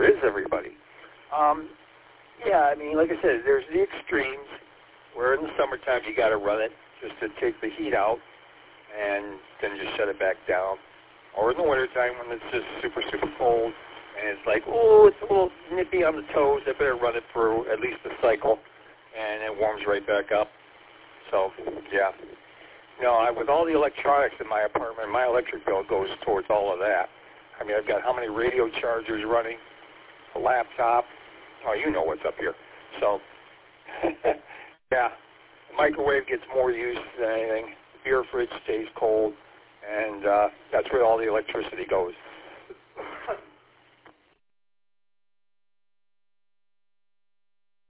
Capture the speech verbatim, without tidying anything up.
is everybody? Um, yeah, I mean, like I said, there's the extremes where in the summertime you got to run it just to take the heat out and then just shut it back down. Or in the wintertime when it's just super, super cold and it's like, oh, it's a little nippy on the toes, I better run it for at least a cycle, and it warms right back up. So, yeah. You know, I, with all the electronics in my apartment, my electric bill goes towards all of that. I mean, I've got how many radio chargers running, a laptop. Oh, you know what's up here. So, yeah, the microwave gets more use than anything. The beer fridge stays cold, and uh, that's where all the electricity goes.